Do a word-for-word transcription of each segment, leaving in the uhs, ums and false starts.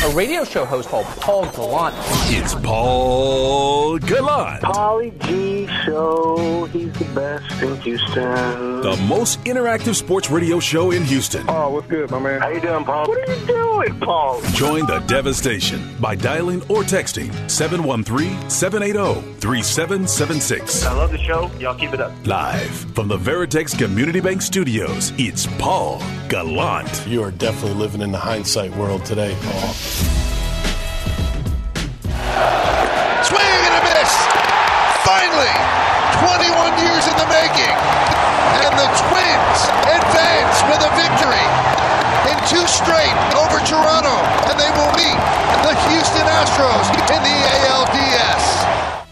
a radio show host called Paul Gallant. It's Paul Gallant. Paulie G Show. He's the best in Houston. The most interactive sports radio show in Houston. Oh, what's good, my man? How you doing, Paul? What are you doing, Paul? Join the devastation by dialing or texting seven one three, seven eight zero, three seven seven six. I love the show. Y'all keep it up. Live from the Veritex Community Bank Studios, it's Paul Gallant. You are definitely living in the hindsight world today, Paul. Swing and a miss. Finally, twenty-one years in the making. And the Twins advance with a victory in two straight over Toronto. And they will meet the Houston Astros in the A L D S.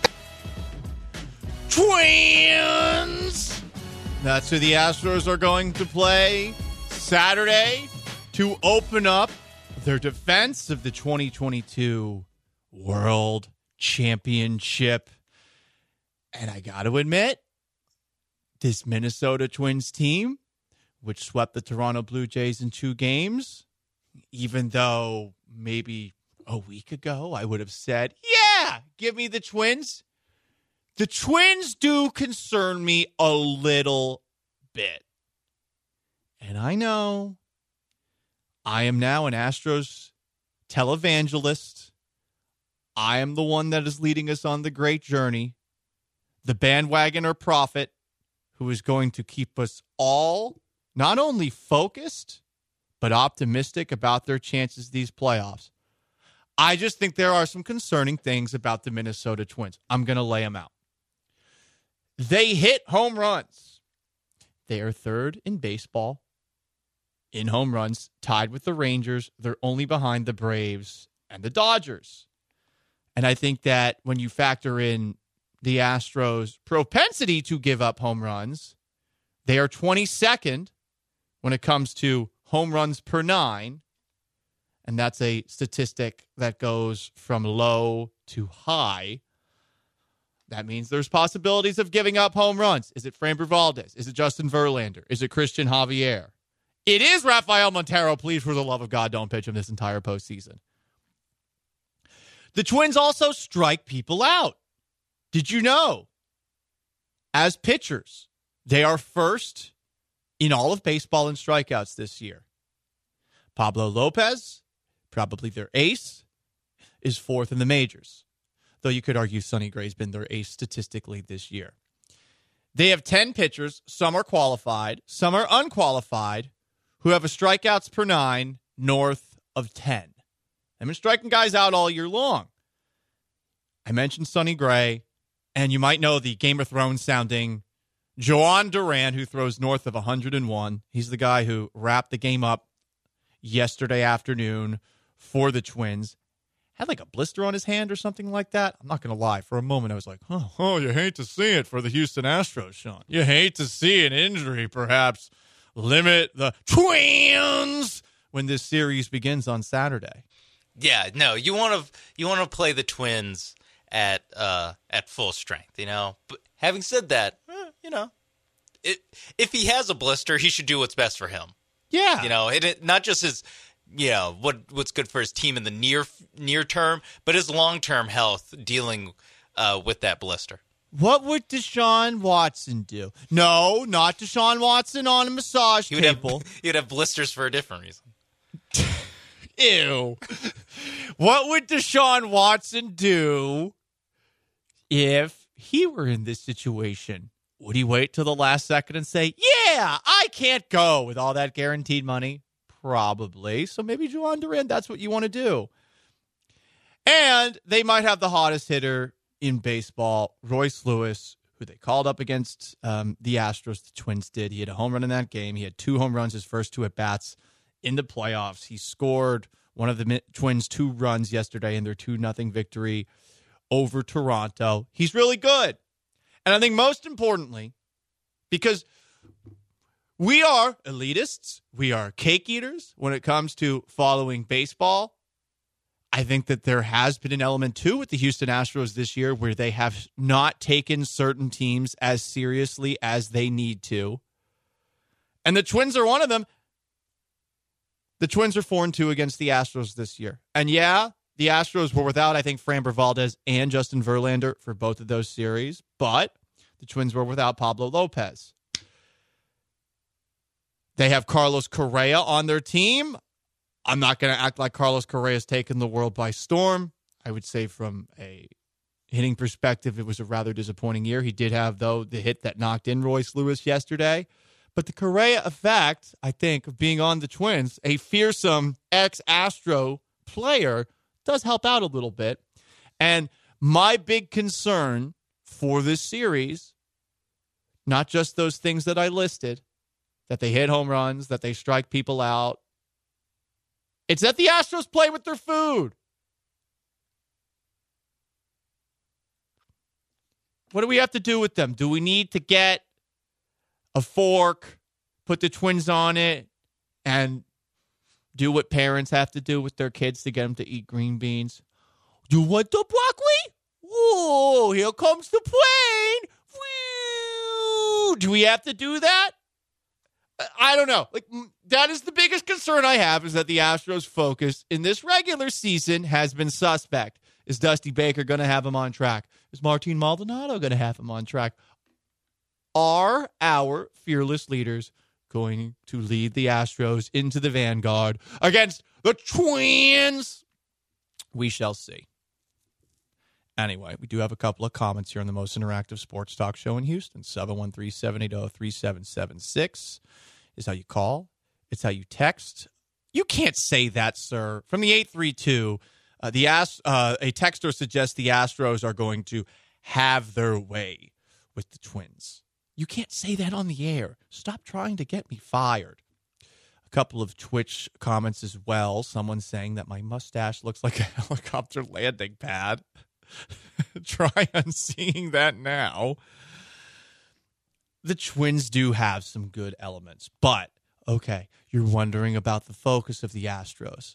Twins! That's who the Astros are going to play Saturday to open up their defense of the twenty twenty-two World Championship. And I got to admit, this Minnesota Twins team, which swept the Toronto Blue Jays in two games, even though maybe a week ago I would have said, yeah, give me the Twins. The Twins do concern me a little bit. And I know I am now an Astros televangelist. I am the one that is leading us on the great journey. The bandwagoner prophet who is going to keep us all not only focused, but optimistic about their chances these playoffs. I just think there are some concerning things about the Minnesota Twins. I'm going to lay them out. They hit home runs. They are third in baseball in home runs, tied with the Rangers. They're only behind the Braves and the Dodgers. And I think that when you factor in the Astros' propensity to give up home runs, they are twenty-second when it comes to home runs per nine. And that's a statistic that goes from low to high. That means there's possibilities of giving up home runs. Is it Framber Valdez? Is it Justin Verlander? Is it Christian Javier? It is Rafael Montero. Please, for the love of God, don't pitch him this entire postseason. The Twins also strike people out. Did you know? As pitchers, they are first in all of baseball in strikeouts this year. Pablo Lopez, probably their ace, is fourth in the majors. Though you could argue Sonny Gray's been their ace statistically this year. They have ten pitchers. Some are qualified. Some are unqualified who have a strikeouts per nine north of ten. They've been striking guys out all year long. I mentioned Sonny Gray, and you might know the Game of Thrones sounding Joan Duran, who throws north of one hundred one. He's the guy who wrapped the game up yesterday afternoon for the Twins. Had like a blister on his hand or something like that. I'm not going to lie. For a moment, I was like, oh, oh, you hate to see it for the Houston Astros, Sean. You hate to see an injury perhaps limit the Twins when this series begins on Saturday. Yeah, no, you want to you want to play the Twins at uh, at full strength, you know. But having said that, eh, you know, it, if he has a blister, he should do what's best for him. Yeah, you know, it, it not just his, you know, what what's good for his team in the near near term, but his long term health dealing uh, with that blister. What would Deshaun Watson do? No, not Deshaun Watson on a massage he would table. Have, he would have blisters for a different reason. Ew. What would Deshaun Watson do if he were in this situation? Would he wait till the last second and say, yeah, I can't go with all that guaranteed money? Probably. So maybe Joan Duran, that's what you want to do. And they might have the hottest hitter in baseball, Royce Lewis, who they called up against um, the Astros. The Twins did. He had a home run in that game. He had two home runs his first two at-bats in the playoffs. He scored one of the Twins' two runs yesterday in their two nothing victory over Toronto. He's really good. And I think most importantly, because we are elitists, we are cake eaters when it comes to following baseball, I think that there has been an element, too, with the Houston Astros this year where they have not taken certain teams as seriously as they need to. And the Twins are one of them. The Twins are four and two against the Astros this year. And yeah, the Astros were without, I think, Framber Valdez and Justin Verlander for both of those series, but the Twins were without Pablo Lopez. They have Carlos Correa on their team. I'm not going to act like Carlos Correa has taken the world by storm. I would say from a hitting perspective, it was a rather disappointing year. He did have, though, the hit that knocked in Royce Lewis yesterday. But the Correa effect, I think, of being on the Twins, a fearsome ex-Astro player, does help out a little bit. And my big concern for this series, not just those things that I listed, that they hit home runs, that they strike people out, it's that the Astros play with their food. What do we have to do with them? Do we need to get a fork, put the Twins on it, and do what parents have to do with their kids to get them to eat green beans? You want the broccoli? Whoa, here comes the plane. Woo. Do we have to do that? I don't know. Like, that is the biggest concern I have, is that the Astros' focus in this regular season has been suspect. Is Dusty Baker going to have him on track? Is Martin Maldonado going to have him on track? Are our fearless leaders going to lead the Astros into the vanguard against the Twins? We shall see. Anyway, we do have a couple of comments here on the most interactive sports talk show in Houston. seven one three, seven eight zero, three seven seven six is how you call. It's how you text. You can't say that, sir. From the eight three two, uh, the Ast- uh, a texter suggests the Astros are going to have their way with the Twins. You can't say that on the air. Stop trying to get me fired. A couple of Twitch comments as well. Someone saying that my mustache looks like a helicopter landing pad. Try on seeing that now. The Twins do have some good elements, but, okay, you're wondering about the focus of the Astros.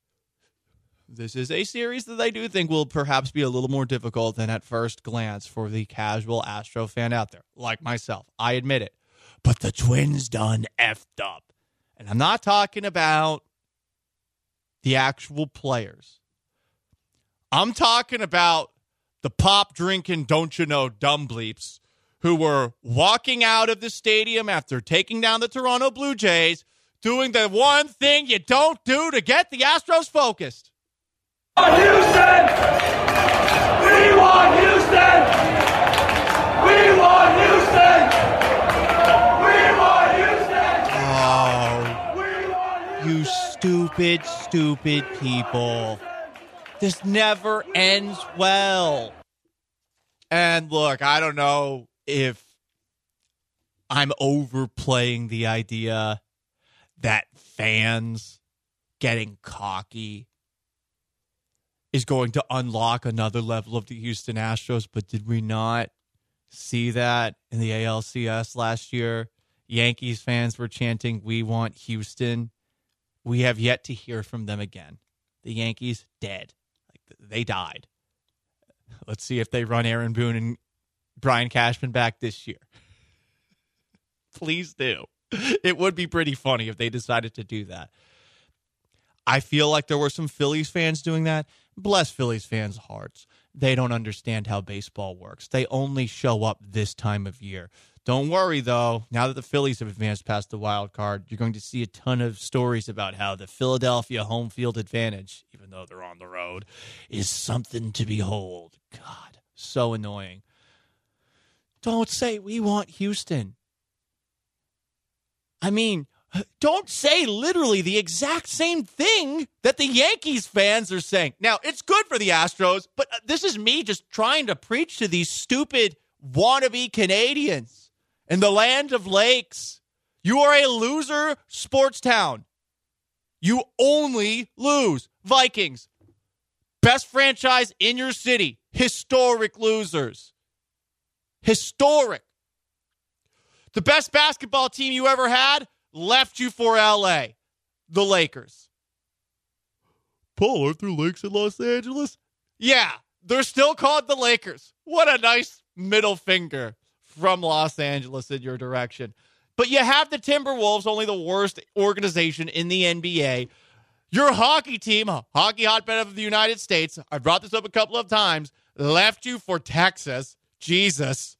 This is a series that I do think will perhaps be a little more difficult than at first glance for the casual Astro fan out there, like myself. I admit it. But the Twins done effed up. And I'm not talking about the actual players. I'm talking about the pop-drinking, don't-you-know, dumb bleeps who were walking out of the stadium after taking down the Toronto Blue Jays, doing the one thing you don't do to get the Astros focused. Houston! We want Houston! We want Houston! We want Houston! Oh, We want Houston! you stupid, stupid people. This never ends well. And look, I don't know if I'm overplaying the idea that fans getting cocky is going to unlock another level of the Houston Astros, but did we not see that in the A L C S last year? Yankees fans were chanting, "We want Houston." We have yet to hear from them again. The Yankees, dead. Like, they died. Let's see if they run Aaron Boone and Brian Cashman back this year. Please do. It would be pretty funny if they decided to do that. I feel like there were some Phillies fans doing that. Bless Phillies fans' hearts. They don't understand how baseball works. They only show up this time of year. Don't worry, though. Now that the Phillies have advanced past the wild card, you're going to see a ton of stories about how the Philadelphia home field advantage, even though they're on the road, is something to behold. God, so annoying. Don't say we want Houston. I mean, don't say literally the exact same thing that the Yankees fans are saying. Now, it's good for the Astros, but this is me just trying to preach to these stupid wannabe Canadians in the land of lakes. You are a loser sports town. You only lose. Vikings, best franchise in your city. Historic losers. Historic. The best basketball team you ever had left you for L A. The Lakers. Paul, aren't there lakes in Los Angeles? Yeah, they're still called the Lakers. What a nice middle finger from Los Angeles in your direction. But you have the Timberwolves, only the worst organization in the N B A, Your hockey team, hockey hotbed of the United States, I brought this up a couple of times, left you for Texas. Jesus.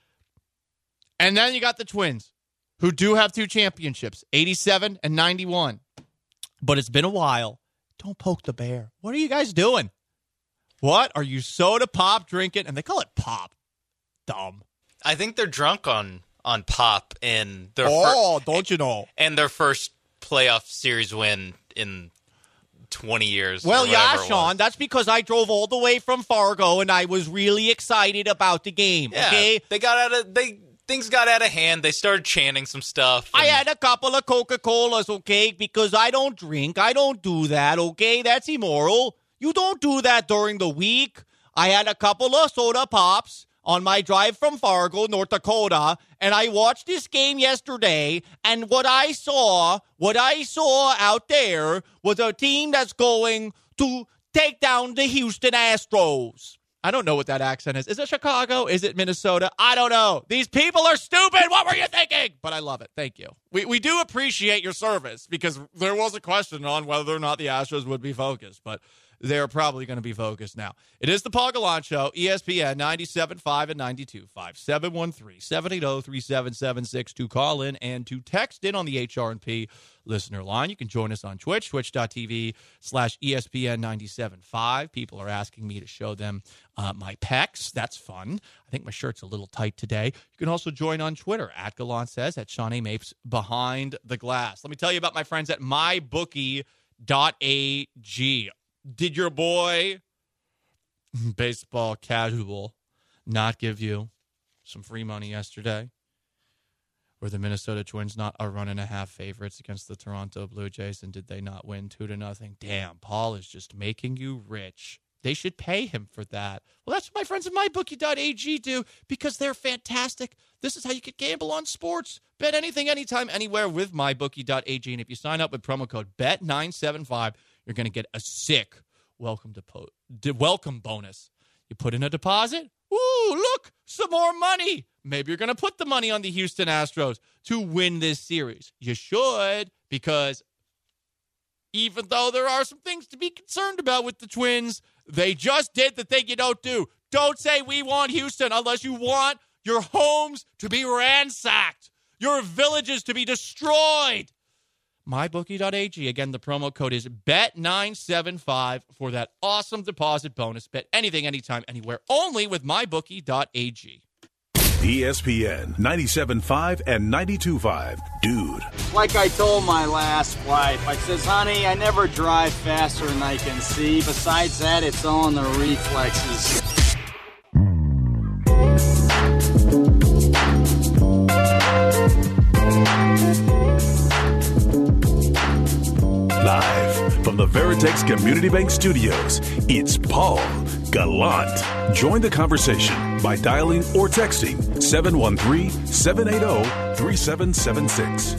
And then you got the Twins, who do have two championships, eighty-seven and ninety-one. But it's been a while. Don't poke the bear. What are you guys doing? What are you soda pop drinking? And they call it pop. Dumb. I think they're drunk on on pop in their Oh, fir- don't you know? and their first playoff series win in twenty years. Well, or yeah, whatever it Sean, was. that's because I drove all the way from Fargo and I was really excited about the game, Yeah, okay? they got out of they things got out of hand. They started chanting some stuff. I and- had a couple of Coca-Colas, okay, because I don't drink. I don't do that, okay? That's immoral. You don't do that during the week. I had a couple of soda pops on my drive from Fargo, North Dakota, and I watched this game yesterday, and what I saw, what I saw out there was a team that's going to take down the Houston Astros. I don't know what that accent is. Is it Chicago? Is it Minnesota? I don't know. These people are stupid. What were you thinking? But I love it. Thank you. We we do appreciate your service because there was a question on whether or not the Astros would be focused, but they're probably going to be focused now. It is the Paul Gallant Show, E S P N ninety-seven point five and ninety-two point five, seven one three, seven eight zero, three seven seven six to call in and to text in on the H R and P listener line. You can join us on Twitch, twitch.tv slash ESPN 975. People are asking me to show them uh, my pecs. That's fun. I think my shirt's a little tight today. You can also join on Twitter, at Gallant Says, at Sean A. Mapes, Behind the Glass. Let me tell you about my friends at my bookie dot a g. Did your boy, baseball casual, not give you some free money yesterday? Were the Minnesota Twins not a run and a half favorites against the Toronto Blue Jays, and did they not win two to nothing? Damn, Paul is just making you rich. They should pay him for that. Well, that's what my friends at my bookie dot a g do because they're fantastic. This is how you can gamble on sports. Bet anything, anytime, anywhere with my bookie dot a g. And if you sign up with promo code B E T nine seven five, you're going to get a sick welcome to po- de- welcome bonus. You put in a deposit. Ooh, look, some more money. Maybe you're going to put the money on the Houston Astros to win this series. You should, because even though there are some things to be concerned about with the Twins, they just did the thing you don't do. Don't say we want Houston unless you want your homes to be ransacked, your villages to be destroyed. my bookie dot a g. Again, the promo code is B E T nine seven five for that awesome deposit bonus. Bet anything, anytime, anywhere, only with my bookie dot a g. E S P N ninety-seven point five and ninety-two point five. Dude. Like I told my last wife, I says, honey, I never drive faster than I can see. Besides that, it's all in the reflexes. Live from the Veritex Community Bank Studios, it's Paul Gallant. Join the conversation by dialing or texting seven one three, seven eight zero, three seven seven six.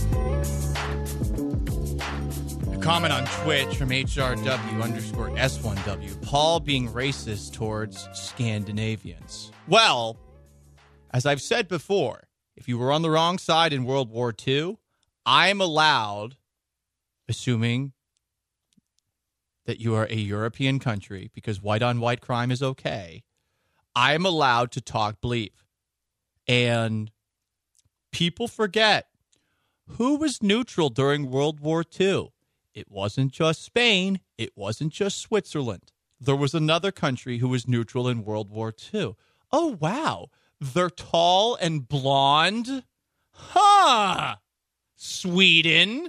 A comment on Twitch from H R W underscore S one W. Paul being racist towards Scandinavians. Well, as I've said before, if you were on the wrong side in World War Two, I'm allowed, assuming that you are a European country, because white-on-white crime is okay, I'm allowed to talk bleep. And people forget, who was neutral during World War Two? It wasn't just Spain. It wasn't just Switzerland. There was another country who was neutral in World War Two. Oh, wow. They're tall and blonde? Huh. Sweden.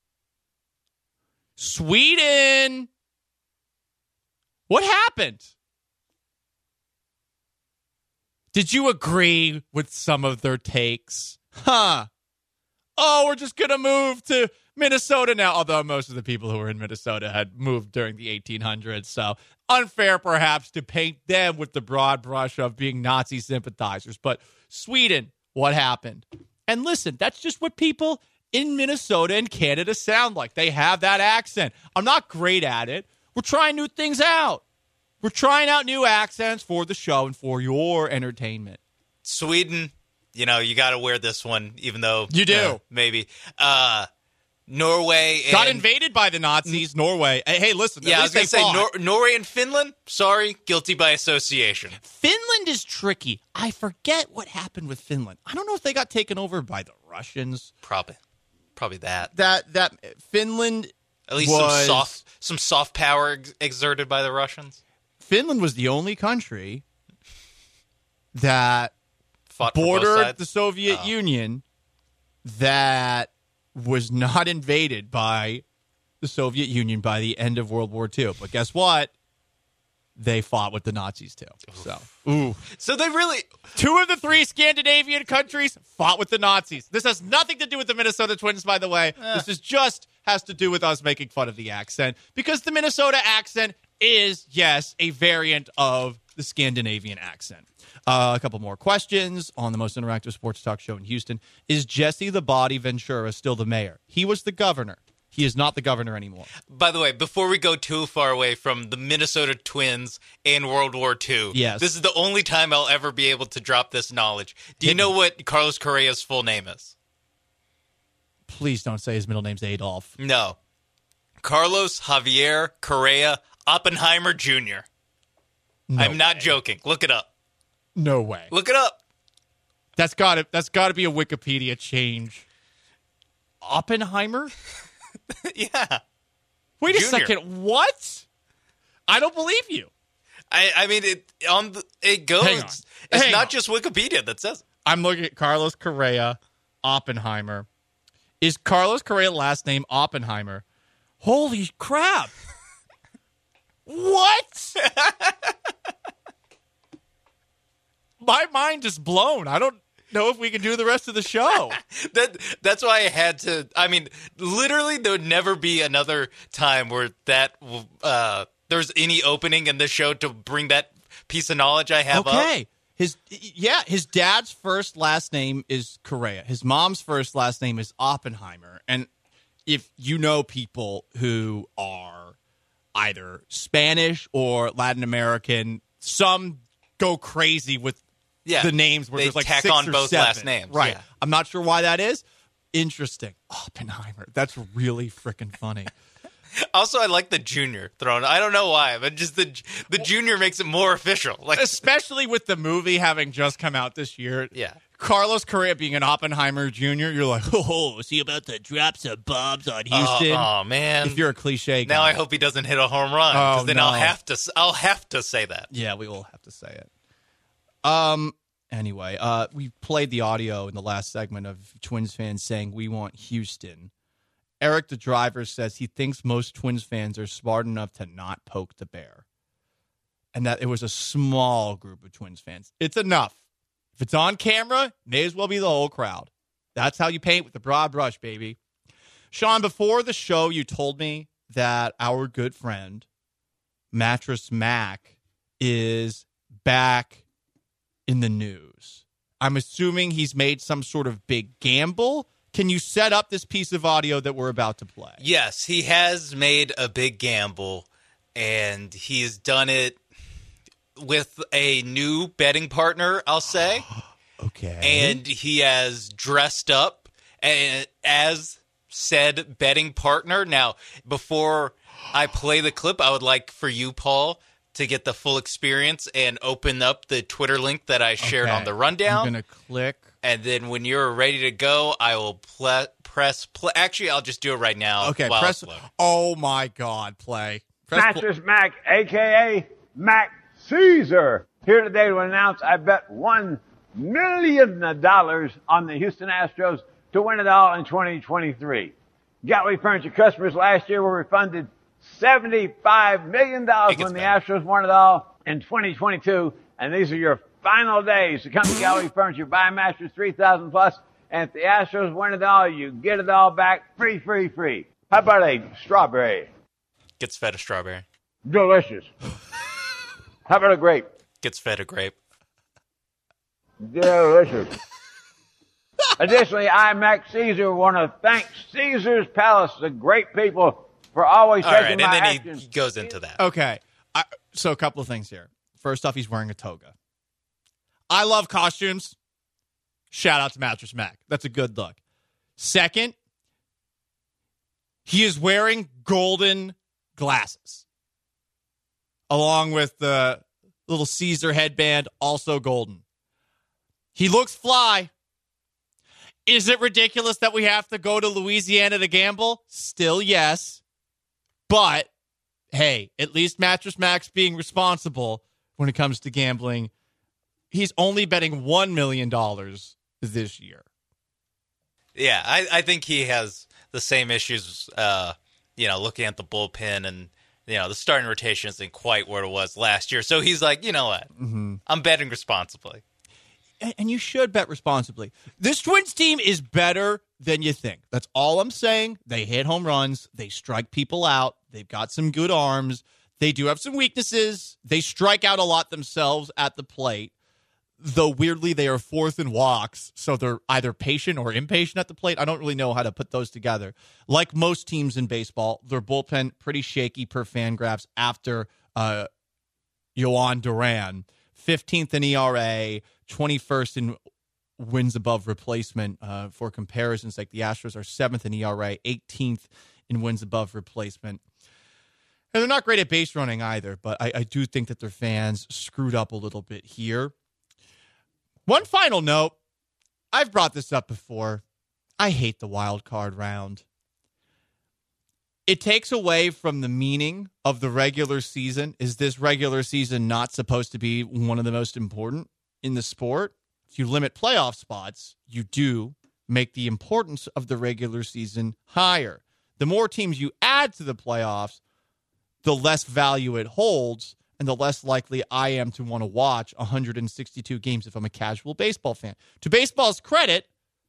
Sweden. What happened? Did you agree with some of their takes? Huh. Oh, we're just going to move to Minnesota now. Although most of the people who were in Minnesota had moved during the eighteen hundreds. So unfair, perhaps, to paint them with the broad brush of being Nazi sympathizers. But Sweden, what happened? And listen, that's just what people in Minnesota and Canada sound like. They have that accent. I'm not great at it. We're trying new things out. We're trying out new accents for the show and for your entertainment. Sweden, you know, you got to wear this one, even though you do. Uh, maybe. Uh, Norway and, got invaded by the Nazis. Norway. Hey, hey listen. Yeah, I was going to say Nor- Norway and Finland. Sorry, guilty by association. Finland is tricky. I forget what happened with Finland. I don't know if they got taken over by the Russians. Probably, probably that. That that Finland. At least was, some soft, some soft power ex- exerted by the Russians. Finland was the only country that Fought for both bordered sides? the Soviet Oh. Union that was not invaded by the Soviet Union by the end of World War Two. But guess what? They fought with the Nazis too. So, ooh. So they really two of the three Scandinavian countries fought with the Nazis. This has nothing to do with the Minnesota Twins, by the way. Eh. This is just has to do with us making fun of the accent because the Minnesota accent is, yes, a variant of the Scandinavian accent. Uh, a couple more questions on the most interactive sports talk show in Houston. Is Jesse the Body Ventura still the mayor? He was the governor. He is not the governor anymore. By the way, before we go too far away from the Minnesota Twins and World War Two, yes. this is the only time I'll ever be able to drop this knowledge. Do you Hit know me. what Carlos Correa's full name is? Please don't say his middle name's Adolf. No. Carlos Javier Correa Oppenheimer Junior No I'm not way. joking. Look it up. No way. Look it up. That's got to that's got to be a Wikipedia change. Oppenheimer? Yeah. Wait a Junior. second. What? I don't believe you. I, I mean, it on the, it goes. Hang on. It's Hang not on. just Wikipedia that says it. I'm looking at Carlos Correa Oppenheimer. Is Carlos Correa last name Oppenheimer? Holy crap. What? My mind is blown. I don't know if we can do the rest of the show. that that's why I had to. I mean, literally, there would never be another time where that uh, there's any opening in the show to bring that piece of knowledge I have up. Okay. His yeah, his dad's first last name is Correa. His mom's first last name is Oppenheimer. And if you know people who are either Spanish or Latin American, some go crazy with Yeah, the names where they there's like tack six on or both seven. last names. Right. Yeah. I'm not sure why that is. Interesting. Oppenheimer. That's really freaking funny. Also, I like the junior thrown. I don't know why, but just the the junior makes it more official. Like, especially with the movie having just come out this year. Yeah. Carlos Correa being an Oppenheimer Junior, you're like, oh, is he about to drop some bombs on Houston? Oh, oh, man! If you're a cliche guy. Now I hope he doesn't hit a home run, because Oh, then no. I'll have to. I'll have to say that. Yeah, we will have to say it. Um. Anyway, uh, we played the audio in the last segment of Twins fans saying we want Houston. Eric, the driver, says he thinks most Twins fans are smart enough to not poke the bear, and that it was a small group of Twins fans. It's enough. If it's on camera, may as well be the whole crowd. That's how you paint with the broad brush, baby. Sean, before the show, you told me that our good friend, Mattress Mac, is back in the news. I'm assuming he's made some sort of big gamble. Can you set up this piece of audio that we're about to play? Yes, he has made a big gamble, and he's done it with a new betting partner, I'll say. Okay. And he has dressed up as said betting partner. Now, before I play the clip, I would like for you, Paul, to get the full experience and open up the Twitter link that I shared Okay. on the rundown. I'm going to click. And then when you're ready to go, I will ple- press play. Actually, I'll just do it right now. Okay, while press. it's loading. Oh, my God, play. Press pl- Mattress Mac, a k a. Mac Caesar, here today to announce I bet one million dollars on the Houston Astros to win it all in twenty twenty-three. Gallery Furniture customers last year were refunded seventy-five million dollars It gets when the better. Astros won it all in twenty twenty-two, and these are your final days to come to Gallery Furniture, buy a mattress three thousand plus, and if the Astros win it all, you get it all back free, free, free. How about a strawberry? Gets fed a strawberry. Delicious. How about a grape? Gets fed a grape. Delicious. Additionally, I, Mac Caesar, want to thank Caesar's Palace, the great people, for always All right, taking and my then he, actions. he goes into that. Okay. I, so a couple of things here. First off, he's wearing a toga. I love costumes. Shout out to Mattress Mac. That's a good look. Second, He is wearing golden glasses, along with the little Caesar headband, also golden. He looks fly. Is it ridiculous that we have to go to Louisiana to gamble? Still, yes. But, hey, at least Mattress Max being responsible when it comes to gambling. He's only betting one million dollars this year. Yeah, I, I think he has the same issues, uh, you know, looking at the bullpen and, you know, the starting rotation isn't quite where it was last year. So he's like, you know what? Mm-hmm. I'm betting responsibly. And, and you should bet responsibly. This Twins team is better than you think. That's all I'm saying. They hit home runs. They strike people out. They've got some good arms. They do have some weaknesses. They strike out a lot themselves at the plate. Though weirdly, they are fourth in walks, so they're either patient or impatient at the plate. I don't really know how to put those together. Like most teams in baseball, their bullpen pretty shaky per Fangraphs after uh, Yoan Duran. fifteenth in E R A, twenty-first in wins above replacement. Uh, for comparisons, like the Astros are seventh in E R A, eighteenth in wins above replacement. And they're not great at base running either, but I, I do think that their fans screwed up a little bit here. One final note. I've brought this up before. I hate the wild card round. It takes away from the meaning of the regular season. Is this regular season not supposed to be one of the most important in the sport? If you limit playoff spots, you do make the importance of the regular season higher. The more teams you add to the playoffs, the less value it holds, and the less likely I am to want to watch one hundred sixty-two games if I'm a casual baseball fan. To baseball's credit,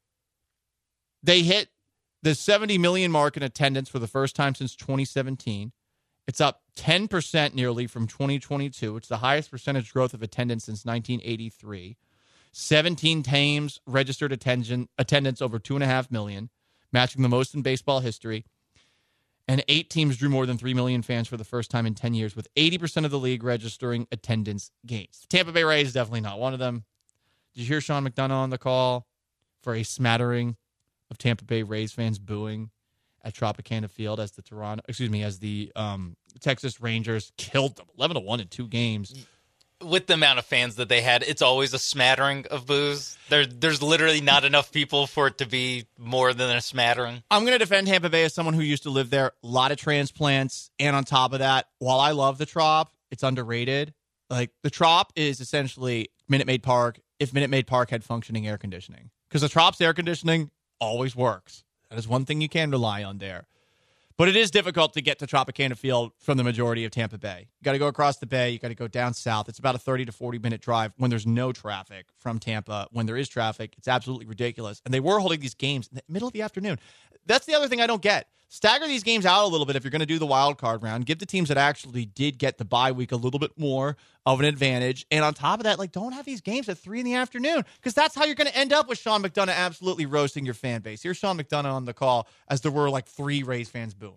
they hit the seventy million mark in attendance for the first time since twenty seventeen. It's up ten percent nearly from twenty twenty-two. It's the highest percentage growth of attendance since nineteen eighty-three. seventeen teams registered attention, attendance over two point five million, matching the most in baseball history. And eight teams drew more than three million fans for the first time in ten years, with eighty percent of the league registering attendance gains. Tampa Bay Rays is definitely not one of them. Did you hear Sean McDonough on the call for a smattering of Tampa Bay Rays fans booing at Tropicana Field as the Toronto, excuse me, as the um, Texas Rangers killed them eleven to one in two games? With the amount of fans that they had, it's always a smattering of boos. There, there's literally not enough people for it to be more than a smattering. I'm going to defend Tampa Bay as someone who used to live there. A lot of transplants. And on top of that, while I love the Trop, it's underrated. Like, the Trop is essentially Minute Maid Park if Minute Maid Park had functioning air conditioning. Because the Trop's air conditioning always works. That is one thing you can rely on there. But it is difficult to get to Tropicana Field from the majority of Tampa Bay. You got to go across the bay. You got to go down south. It's about a thirty to forty minute drive when there's no traffic from Tampa. When there is traffic, it's absolutely ridiculous. And they were holding these games in the middle of the afternoon. That's the other thing I don't get. Stagger these games out a little bit if you're going to do the wild card round. Give the teams that actually did get the bye week a little bit more of an advantage. And on top of that, like, don't have these games at three in the afternoon, because that's how you're going to end up with Sean McDonough absolutely roasting your fan base. Here's Sean McDonough on the call as there were like three Rays fans booing.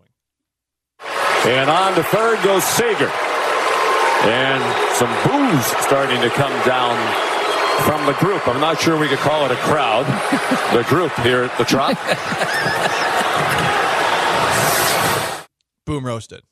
And on to third goes Sager. And some boos starting to come down from the group. I'm not sure we could call it a crowd. The group here at the Trop. Boom roasted.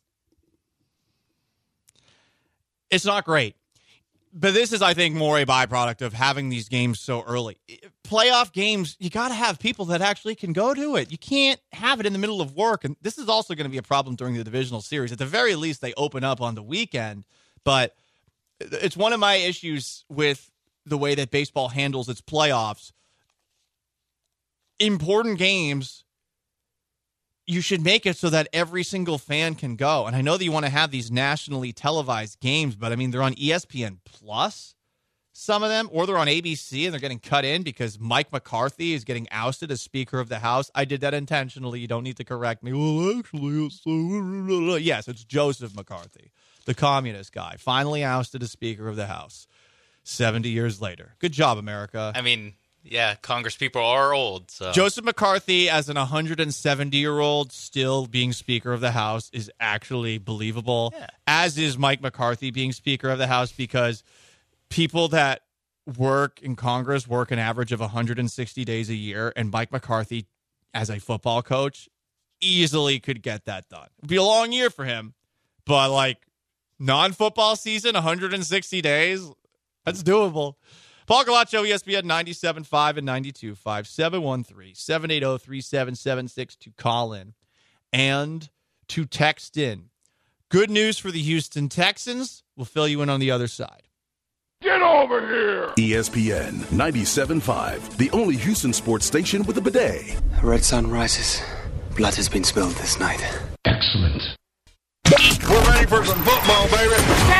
It's not great. But this is, I think, more a byproduct of having these games so early. Playoff games, you got to have people that actually can go to it. You can't have it in the middle of work. And this is also going to be a problem during the divisional series. At the very least, they open up on the weekend. But it's one of my issues with the way that baseball handles its playoffs. Important games, you should make it so that every single fan can go. And I know that you want to have these nationally televised games, but I mean, they're on E S P N Plus, some of them, or they're on A B C and they're getting cut in because Mike McCarthy is getting ousted as Speaker of the House. I did that intentionally. You don't need to correct me. Well, actually, it's so... yes, it's Joseph McCarthy, the communist guy, finally ousted as Speaker of the House seventy years later. Good job, America. I mean... yeah, Congress people are old. So. Joseph McCarthy, as an one hundred seventy-year-old still being Speaker of the House, is actually believable, yeah. As is Mike McCarthy being Speaker of the House, because people that work in Congress work an average of one hundred sixty days a year, and Mike McCarthy, as a football coach, easily could get that done. It'd be a long year for him, but like non-football season, one hundred sixty days, that's doable. Paul Galaccio, E S P N ninety-seven point five and ninety-two point five, seven one three, seven eight zero, three seven seven six to call in and to text in. Good news for the Houston Texans. We'll fill you in on the other side. Get over here! E S P N ninety-seven point five, the only Houston sports station with a bidet. Red sun rises. Blood has been spilled this night. Excellent. We're ready for some football, baby.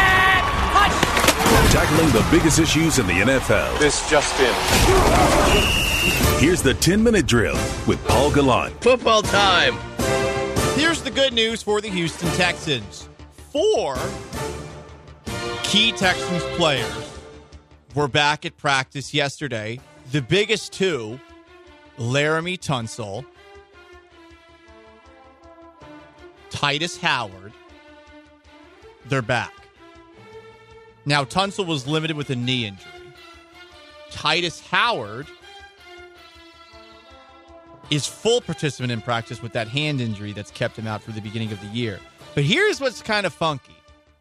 Tackling the biggest issues in the N F L. This just in. Here's the ten-minute drill with Paul Gallant. Football time. Here's the good news for the Houston Texans. Four key Texans players were back at practice yesterday. The biggest two, Laramie Tunsil, Titus Howard, they're back. Now, Tunsil was limited with a knee injury. Titus Howard is full participant in practice with that hand injury that's kept him out for the beginning of the year. But here's what's kind of funky.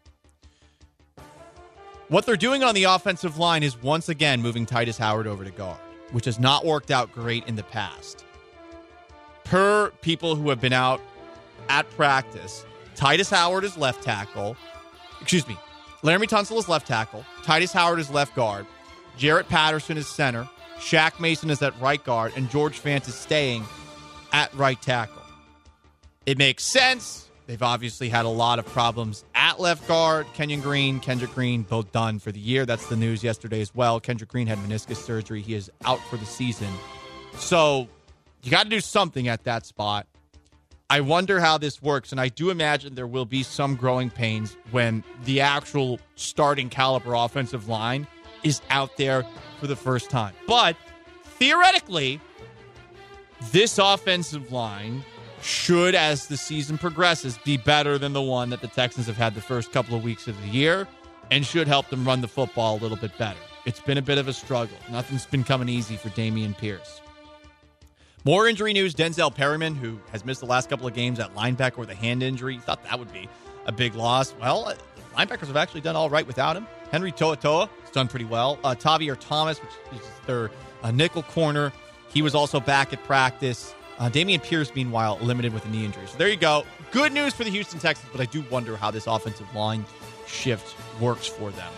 What they're doing on the offensive line is once again moving Titus Howard over to guard, which has not worked out great in the past. Per people who have been out at practice, Titus Howard is left tackle. Excuse me. Laramie Tunsil is left tackle. Titus Howard is left guard. Jarrett Patterson is center. Shaq Mason is at right guard. And George Fant is staying at right tackle. It makes sense. They've obviously had a lot of problems at left guard. Kenyon Green, Kendrick Green, both done for the year. That's the news yesterday as well. Kendrick Green had meniscus surgery. He is out for the season. So you got to do something at that spot. I wonder how this works, and I do imagine there will be some growing pains when the actual starting caliber offensive line is out there for the first time. But theoretically, this offensive line should, as the season progresses, be better than the one that the Texans have had the first couple of weeks of the year and should help them run the football a little bit better. It's been a bit of a struggle. Nothing's been coming easy for Dameon Pierce. More injury news. Denzel Perryman, who has missed the last couple of games at linebacker with a hand injury. Thought that would be a big loss. Well, uh, linebackers have actually done all right without him. Henry To'oTo'o has done pretty well. Uh, Tavier Thomas, which is their uh, nickel corner, he was also back at practice. Uh, Dameon Pierce, meanwhile, limited with a knee injury. So there you go. Good news for the Houston Texans, but I do wonder how this offensive line shift works for them.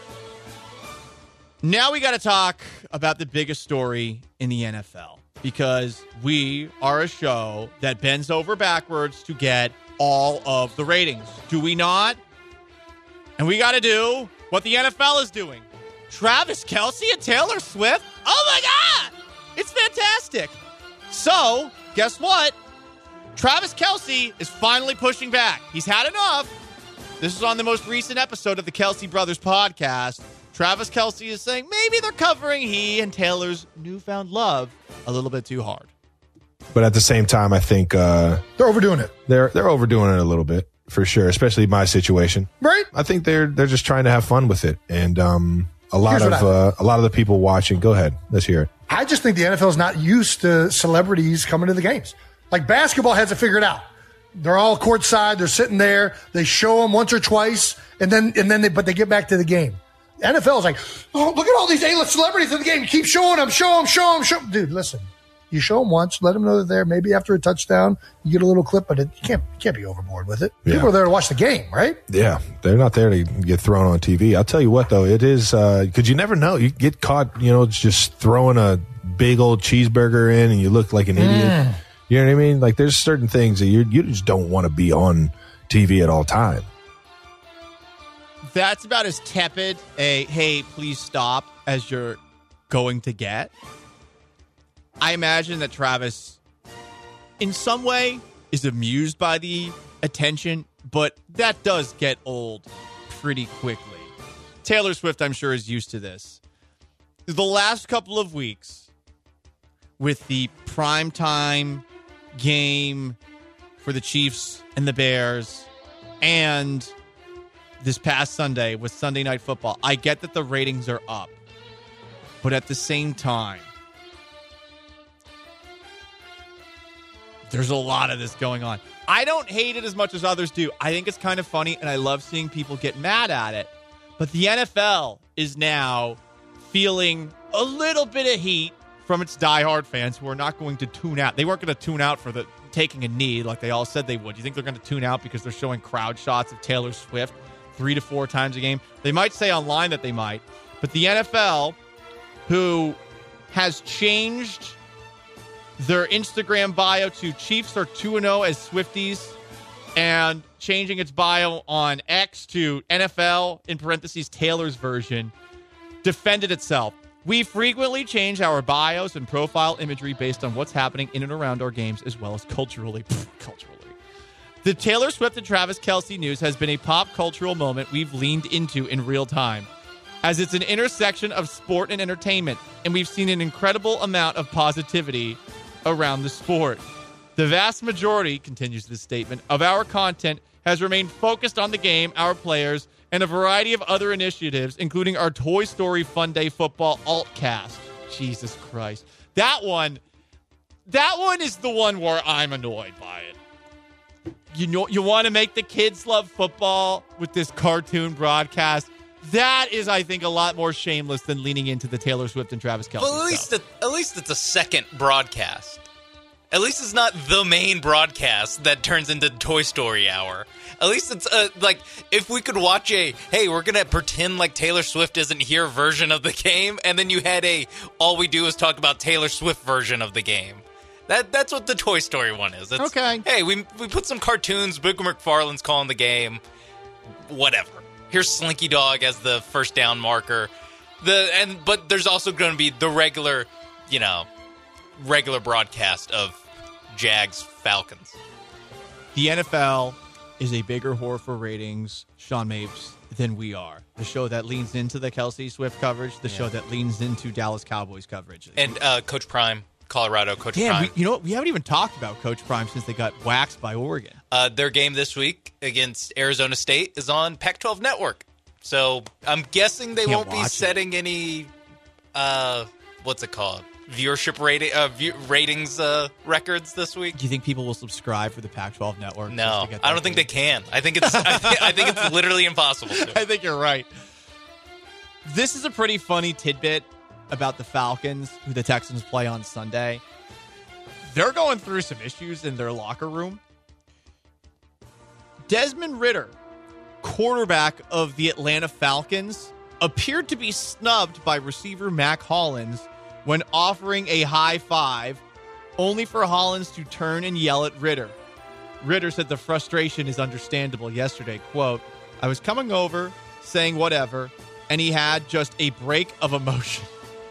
Now we got to talk about the biggest story in the N F L. Because we are a show that bends over backwards to get all of the ratings. Do we not? And we got to do what the N F L is doing. Travis Kelce and Taylor Swift? Oh, my God! It's fantastic. So, guess what? Travis Kelce is finally pushing back. He's had enough. This is on the most recent episode of the Kelce Brothers podcast. Travis Kelce is saying maybe they're covering he and Taylor's newfound love a little bit too hard. But at the same time, I think uh, they're overdoing it. They're they're overdoing it a little bit for sure, especially my situation. Right? I think they're they're just trying to have fun with it, and um, a lot Here's of uh, a lot of the people watching. Go ahead, let's hear it. I just think the N F L is not used to celebrities coming to the games. Like basketball has it figured out. They're all courtside. They're sitting there. They show them once or twice, and then and then they but they get back to the game. N F L is like, oh, look at all these A-list celebrities in the game. You keep showing them, show them, show them, show them. Dude, listen, you show them once, let them know they're there. Maybe after a touchdown, you get a little clip, but it, you can't you can't be overboard with it. Yeah. People are there to watch the game, right? Yeah, they're not there to get thrown on T V. I'll tell you what, though, it is because uh, you never know. You get caught, you know, just throwing a big old cheeseburger in, and you look like an mm. idiot. You know what I mean? Like, there's certain things that you you just don't want to be on T V at all time. That's about as tepid a, hey, please stop, as you're going to get. I imagine that Travis, in some way, is amused by the attention, but that does get old pretty quickly. Taylor Swift, I'm sure, is used to this. The last couple of weeks, with the primetime game for the Chiefs and the Bears, and this past Sunday with Sunday Night Football, I get that the ratings are up. But at the same time, There's a lot of this going on. I don't hate it as much as others do. I think it's kind of funny, and I love seeing people get mad at it. But the N F L is now feeling a little bit of heat from its diehard fans who are not going to tune out. They weren't going to tune out for the taking a knee like they all said they would. You think they're going to tune out because they're showing crowd shots of Taylor Swift three to four times a game? They might say online that they might. But the N F L, who has changed their Instagram bio to Chiefs are two and oh as Swifties, and changing its bio on X to N F L, in parentheses, Taylor's version, defended itself. We frequently change our bios and profile imagery based on what's happening in and around our games, as well as culturally. culturally. The Taylor Swift and Travis Kelce news has been a pop cultural moment we've leaned into in real time, as it's an intersection of sport and entertainment, and we've seen an incredible amount of positivity around the sport. The vast majority, continues this statement, of our content has remained focused on the game, our players, and a variety of other initiatives, including our Toy Story Fun Day Football Altcast. Jesus Christ. That one, that one is the one where I'm annoyed by it. You know, you want to make the kids love football with this cartoon broadcast. That is, I think, a lot more shameless than leaning into the Taylor Swift and Travis Kelce Well, at least stuff. it, at least it's a second broadcast. At least it's not the main broadcast that turns into Toy Story Hour. At least it's uh, like, if we could watch a, hey, we're going to pretend like Taylor Swift isn't here version of the game, and then you had a, all we do is talk about Taylor Swift version of the game. That That's what the Toy Story one is. It's, okay. Hey, we we put some cartoons, Booker McFarlane's calling the game, whatever. Here's Slinky Dog as the first down marker. The and But there's also going to be the regular, you know, regular broadcast of Jags Falcons. The N F L is a bigger whore for ratings, Sean Mapes, than we are. The show that leans into the Kelce Swift coverage, the yeah. show that leans into Dallas Cowboys coverage. And uh, Coach Prime, Colorado Coach Damn, Prime. We, you know what? We haven't even talked about Coach Prime since they got waxed by Oregon. Uh, their game this week against Arizona State is on Pac twelve Network. So I'm guessing they Can't won't be setting it. any, uh, what's it called? Viewership rating, uh, view, ratings uh, records this week. Do you think people will subscribe for the Pac twelve Network? No, I don't think they can. I think it's I, th- I think it's literally impossible to. I think you're right. This is a pretty funny tidbit about the Falcons, who the Texans play on Sunday. They're going through some issues in their locker room. Desmond Ridder, quarterback of the Atlanta Falcons, appeared to be snubbed by receiver Mac Hollins when offering a high five, only for Hollins to turn and yell at Ridder. Ridder said the frustration is understandable yesterday. Quote, I was coming over, saying whatever, and he had just a break of emotion.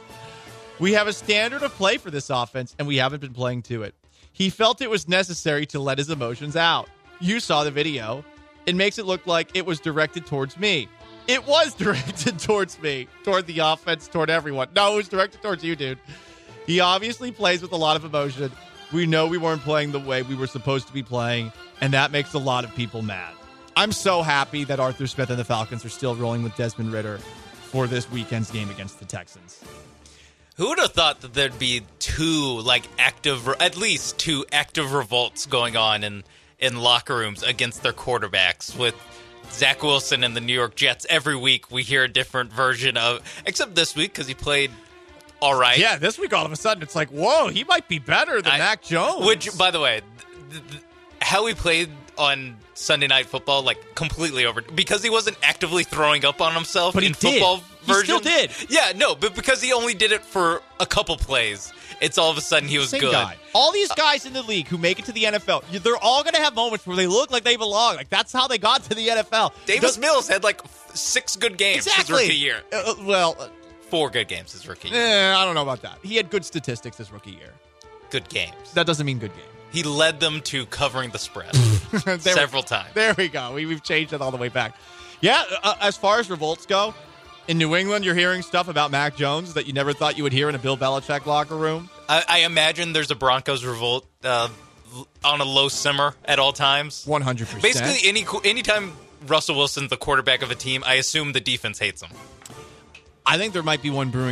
We have a standard of play for this offense, and we haven't been playing to it. He felt it was necessary to let his emotions out. You saw the video. It makes it look like it was directed towards me. It was directed towards me, toward the offense, toward everyone. No, it was directed towards you, dude. He obviously plays with a lot of emotion. We know we weren't playing the way we were supposed to be playing, and that makes a lot of people mad. I'm so happy that Arthur Smith and the Falcons are still rolling with Desmond Ridder for this weekend's game against the Texans. Who would have thought that there'd be two, like, active, at least two active revolts going on in, in locker rooms against their quarterbacks with Zach Wilson and the New York Jets? Every week we hear a different version of, except this week because he played all right. Yeah, this week all of a sudden it's like, whoa, he might be better than I, Mac Jones. Which, by the way, th- th- how he played on Sunday Night Football, like, completely over, because he wasn't actively throwing up on himself but in he football did. version. He still did. Yeah, no, but because he only did it for a couple plays, it's all of a sudden he was Same good. Guy. All these guys in the league who make it to the N F L, they're all going to have moments where they look like they belong. Like, that's how they got to the N F L. Davis the, Mills had, like, six good games exactly. his rookie year. Uh, well... Uh, Four good games his rookie year. Eh, I don't know about that. He had good statistics his rookie year. Good games. That doesn't mean good games. He led them to covering the spread several we, times. There we go. We, we've changed it all the way back. Yeah, uh, as far as revolts go, in New England, you're hearing stuff about Mac Jones that you never thought you would hear in a Bill Belichick locker room. I, I imagine there's a Broncos revolt uh, on a low simmer at all times. one hundred percent. Basically, any anytime Russell Wilson's the quarterback of a team, I assume the defense hates him. I think there might be one brewing in New Orleans.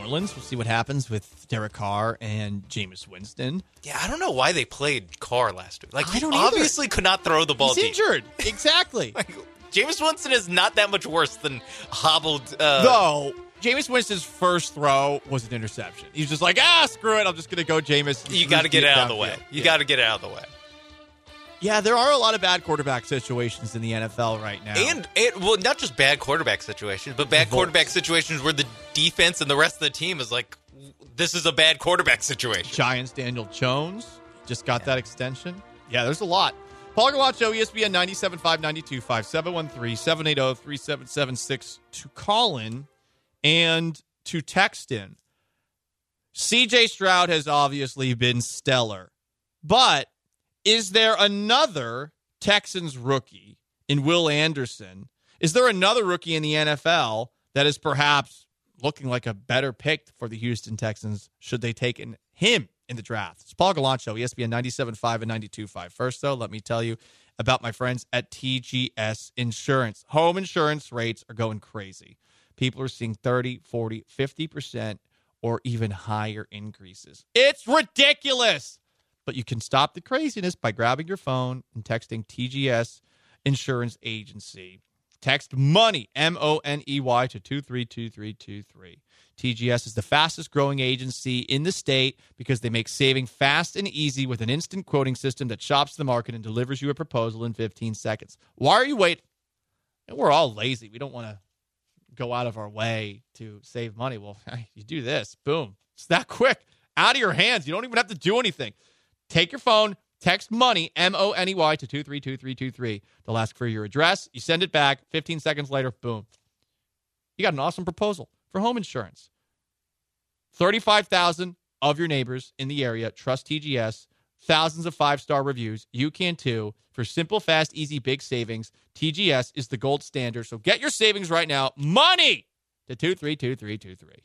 Orleans. We'll see what happens with Derek Carr and Jameis Winston. Yeah, I don't know why they played Carr last week. Like, I he don't either. obviously could not throw the ball He's deep. injured. Exactly. Like, Jameis Winston is not that much worse than hobbled. Uh, Though, Jameis Winston's first throw was an interception. He's just like, ah, screw it. I'm just going to go Jameis. You got to get it out of the way. You Yeah. got to get it out of the way. Yeah, there are a lot of bad quarterback situations in the N F L right now. And, and well, not just bad quarterback situations, but bad Revolts. quarterback situations where the defense and the rest of the team is like, this is a bad quarterback situation. Giants, Daniel Jones just got yeah. that extension. Yeah, there's a lot. Paul Gallant Show, E S P N ninety-seven point five, ninety-two point five, seven one three, seven eight zero, three seven seven six to call in and to text in. C J Stroud has obviously been stellar, but is there another Texans rookie in Will Anderson? Is there another rookie in the N F L that is perhaps looking like a better pick for the Houston Texans should they take in him in the draft? It's Paul Gallant Show, E S P N ninety-seven point five and ninety-two point five. First, though, let me tell you about my friends at T G S Insurance. Home insurance rates are going crazy. People are seeing thirty, forty, fifty percent or even higher increases. It's ridiculous! But you can stop the craziness by grabbing your phone and texting T G S Insurance Agency. Text MONEY, M O N E Y, to two three two three two three. T G S is the fastest growing agency in the state because they make saving fast and easy with an instant quoting system that shops the market and delivers you a proposal in fifteen seconds. Why are you waiting? We're all lazy. We don't want to go out of our way to save money. Well, you do this. Boom. It's that quick. Out of your hands. You don't even have to do anything. Take your phone, text MONEY, M O N E Y, to two three two three two three. They'll ask for your address. You send it back. fifteen seconds later, boom. You got an awesome proposal for home insurance. thirty-five thousand of your neighbors in the area trust T G S. Thousands of five-star reviews. You can too. For simple, fast, easy, big savings, T G S is the gold standard. So get your savings right now. MONEY to two three two three two three.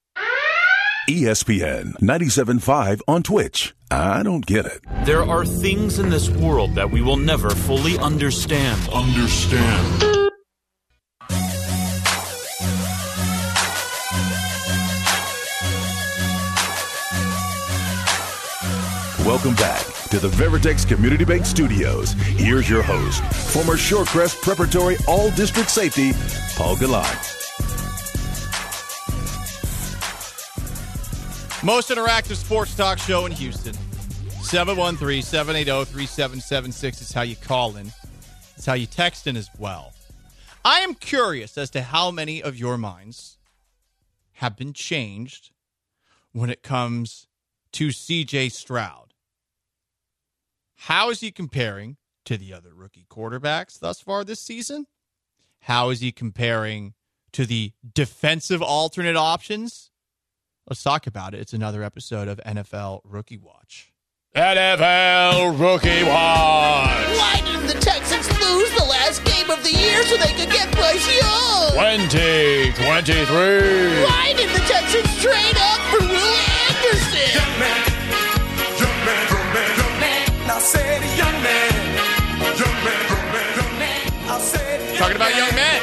E S P N ninety-seven point five on Twitch. I don't get it. There are things in this world that we will never fully understand. Understand. Welcome back to the Veritex Community Bank Studios. Here's your host, former Shorecrest Preparatory All-District Safety, Paul Gallant. Most interactive sports talk show in Houston. seven one three, seven eight zero, three seven seven six is how you call in. It's how you text in as well. I am curious as to how many of your minds have been changed when it comes to C J Stroud. How is he comparing to the other rookie quarterbacks thus far this season? How is he comparing to the defensive alternate options? Let's talk about it. It's another episode of N F L Rookie Watch. N F L Rookie Watch. Why didn't the Texans lose the last game of the year so they could get Bryce Young? twenty twenty-three. Why did the Texans trade up for Will Anderson? Young man, young man, young man, young man. I said young man, young man, young man, young man. I said Talking about young men.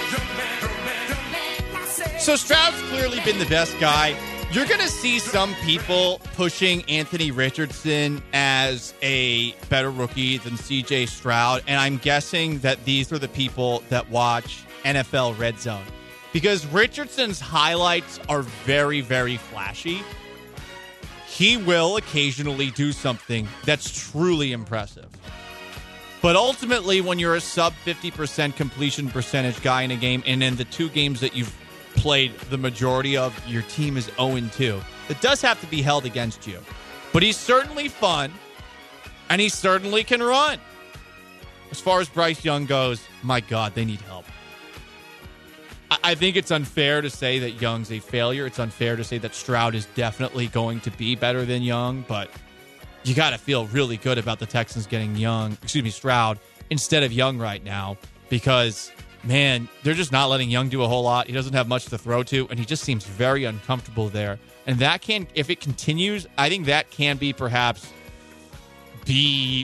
So Stroud's clearly been the best guy. You're going to see some people pushing Anthony Richardson as a better rookie than C J Stroud, and I'm guessing that these are the people that watch N F L Red Zone. Because Richardson's highlights are very, very flashy. He will occasionally do something that's truly impressive. But ultimately, when you're a sub fifty percent completion percentage guy in a game, and in the two games that you've played the majority of, your team is oh and two. It does have to be held against you. But he's certainly fun, and he certainly can run. As far as Bryce Young goes, my God, they need help. I, I think it's unfair to say that Young's a failure. It's unfair to say that Stroud is definitely going to be better than Young, but you got to feel really good about the Texans getting Young, excuse me, Stroud instead of Young right now, because man, they're just not letting Young do a whole lot. He doesn't have much to throw to, and he just seems very uncomfortable there. And that can, if it continues, I think that can be perhaps be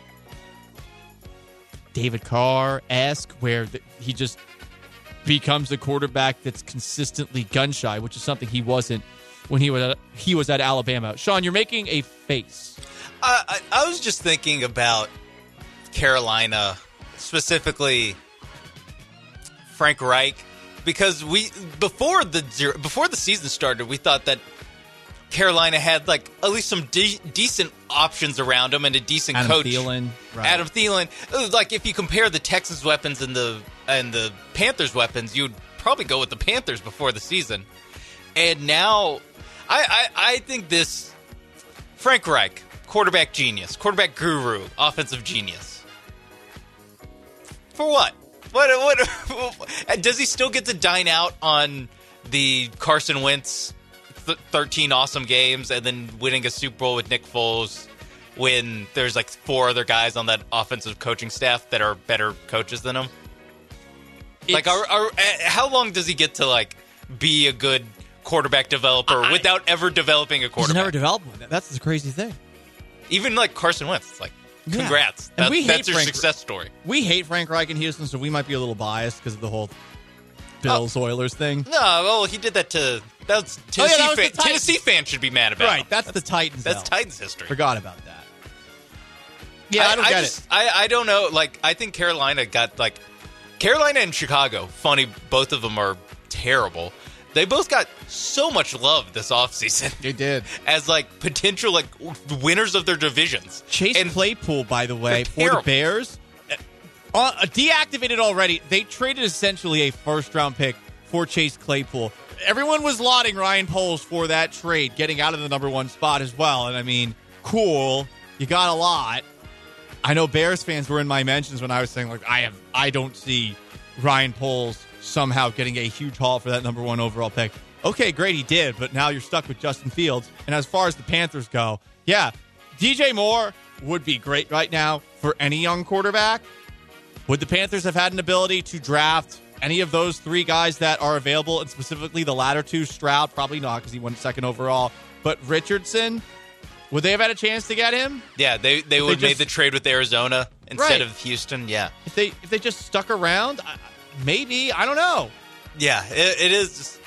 David Carr-esque, where the, he just becomes a quarterback that's consistently gun-shy, which is something he wasn't when he was at, he was at Alabama. Sean, you're making a face. Uh, I, I was just thinking about Carolina, specifically Frank Reich, because we before the before the season started, we thought that Carolina had like at least some de- decent options around him and a decent Adam coach. Thielen, right. Adam Thielen. It was like if you compare the Texans' weapons and the and the Panthers' weapons, you'd probably go with the Panthers before the season. And now, I I, I think this Frank Reich, quarterback genius, quarterback guru, offensive genius. For what? What? What? Does he still get to dine out on the Carson Wentz th- thirteen awesome games and then winning a Super Bowl with Nick Foles when there's like four other guys on that offensive coaching staff that are better coaches than him? It's, like, are, are, how long does he get to like be a good quarterback developer I, without ever developing a quarterback? He's never developed one. That's the crazy thing. Even like Carson Wentz, it's like, congrats. Yeah. That, we that's hate your Frank, success story. We hate Frank Reich in Houston, so we might be a little biased because of the whole Bills-Oilers oh. thing. No, well, he did that to... That's Tennessee, oh, yeah, that fan, Tennessee fans should be mad about. Right, that's, that's the Titans. That's though. Titans history. Forgot about that. Yeah, I, I don't I get just, it. I, I don't know. Like, I think Carolina got, like... Carolina and Chicago, funny, both of them are terrible. They both got so much love this offseason. They did. As, like, potential, like, winners of their divisions. Chase and Claypool, by the way, for the Bears, uh, deactivated already. They traded essentially a first-round pick for Chase Claypool. Everyone was lauding Ryan Poles for that trade, getting out of the number one spot as well. And, I mean, cool. You got a lot. I know Bears fans were in my mentions when I was saying, like, I have, I don't see Ryan Poles somehow getting a huge haul for that number one overall pick. Okay, great, he did, but now you're stuck with Justin Fields. And as far as the Panthers go, yeah, D J Moore would be great right now for any young quarterback. Would the Panthers have had an ability to draft any of those three guys that are available, and specifically the latter two, Stroud? Probably not, because he went second overall. But Richardson, would they have had a chance to get him? Yeah, they they would have made the trade with Arizona instead right. of Houston. Yeah, if they if they just stuck around, maybe, I don't know. Yeah, it, it is.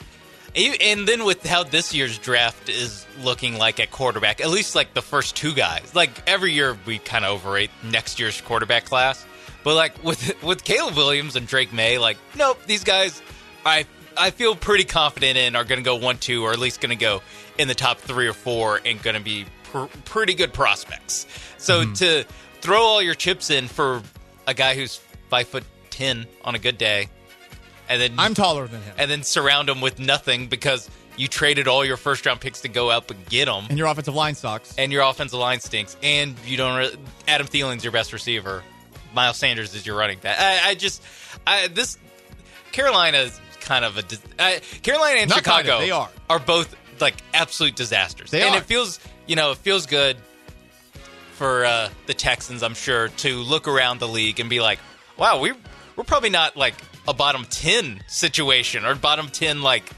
And then with how this year's draft is looking like at quarterback, at least like the first two guys. Like every year we kind of overrate next year's quarterback class, but like with with Caleb Williams and Drake May, like nope, these guys I I feel pretty confident in are going to go one two or at least going to go in the top three or four and going to be pr- pretty good prospects. So mm-hmm. to throw all your chips in for a guy who's five foot ten on a good day, and then I'm taller than him, and then surround him with nothing because you traded all your first round picks to go out and get him, and your offensive line sucks, and your offensive line stinks, and you don't. Re- Adam Thielen's your best receiver. Miles Sanders is your running back. I, I just I, this Carolina is kind of a uh, Carolina and Not Chicago. Kind of, they are are both like absolute disasters, they and are. it feels you know it feels good for uh, the Texans, I'm sure, to look around the league and be like, wow, we we're probably not like a bottom ten situation or bottom ten like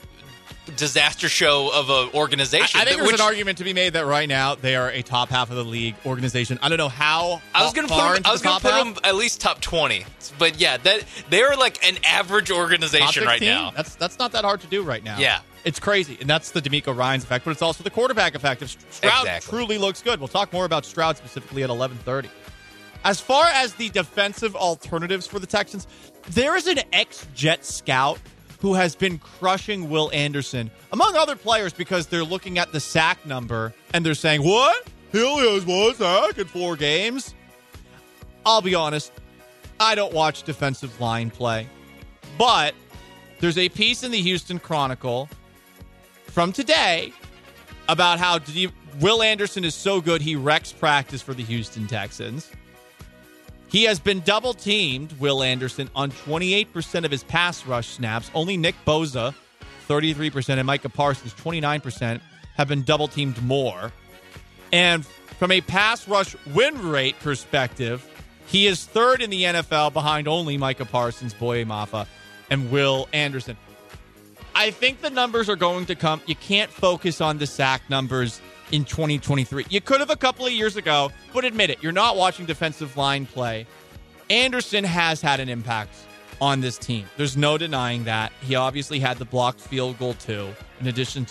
disaster show of an organization. I, I think that, there's which, an argument to be made that right now they are a top half of the league organization. I don't know how. I was going to put them, I was going to put them at least top twenty, but yeah, that they're like an average organization right now. That's that's not that hard to do right now. Yeah. It's crazy, and that's the DeMeco Ryans effect, but it's also the quarterback effect. If Stroud exactly. truly looks good, we'll talk more about Stroud specifically at eleven thirty. As far as the defensive alternatives for the Texans, there is an ex-Jet scout who has been crushing Will Anderson, among other players, because they're looking at the sack number, and they're saying, what? He only has one sack in four games? I'll be honest, I don't watch defensive line play, but there's a piece in the Houston Chronicle from today about how Will Anderson is so good he wrecks practice for the Houston Texans. He has been double-teamed, Will Anderson, on twenty-eight percent of his pass rush snaps. Only Nick Bosa, thirty-three percent, and Micah Parsons, twenty-nine percent, have been double-teamed more. And from a pass rush win rate perspective, he is third in the N F L behind only Micah Parsons, Boye Mafa, and Will Anderson. I think the numbers are going to come. You can't focus on the sack numbers in twenty twenty-three. You could have a couple of years ago, but admit it, you're not watching defensive line play. Anderson has had an impact on this team. There's no denying that. He obviously had the blocked field goal too, in addition to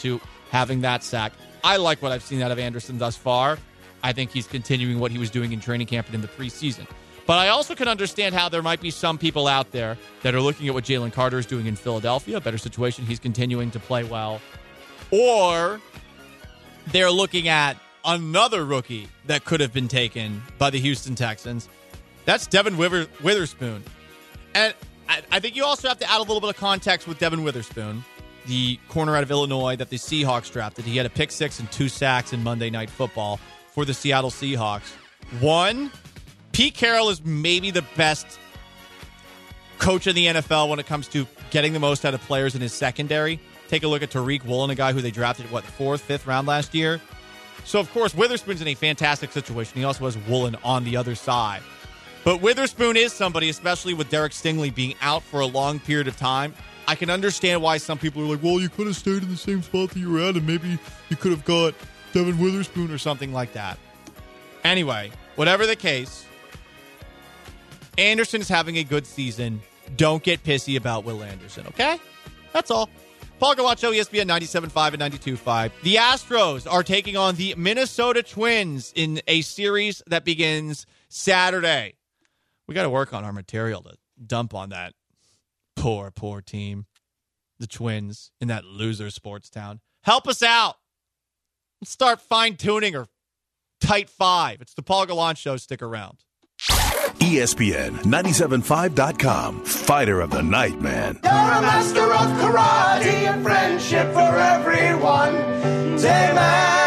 having that sack. I like what I've seen out of Anderson thus far. I think he's continuing what he was doing in training camp and in the preseason. But I also can understand how there might be some people out there that are looking at what Jalen Carter is doing in Philadelphia, a better situation. He's continuing to play well. Or they're looking at another rookie that could have been taken by the Houston Texans. That's Devin Wither- Witherspoon. And I, I think you also have to add a little bit of context with Devin Witherspoon, the corner out of Illinois that the Seahawks drafted. He had a pick six and two sacks in Monday Night Football for the Seattle Seahawks. One, Pete Carroll is maybe the best coach in the N F L when it comes to getting the most out of players in his secondary. Take a look at Tariq Woolen, a guy who they drafted, what, fourth, fifth round last year? So, of course, Witherspoon's in a fantastic situation. He also has Woolen on the other side. But Witherspoon is somebody, especially with Derek Stingley being out for a long period of time. I can understand why some people are like, well, you could have stayed in the same spot that you were at, and maybe you could have got Devin Witherspoon or something like that. Anyway, whatever the case, Anderson is having a good season. Don't get pissy about Will Anderson, okay? That's all. Paul Gallant Show, E S P N ninety-seven point five and ninety-two point five. The Astros are taking on the Minnesota Twins in a series that begins Saturday. We got to work on our material to dump on that poor, poor team. The Twins in that loser sports town. Help us out. Let's start fine-tuning or tight five. It's the Paul Gallant Show. Stick around. E S P N ninety-seven point five dot com. Fighter of the night, man. You're a master of karate and friendship for everyone. Say, man.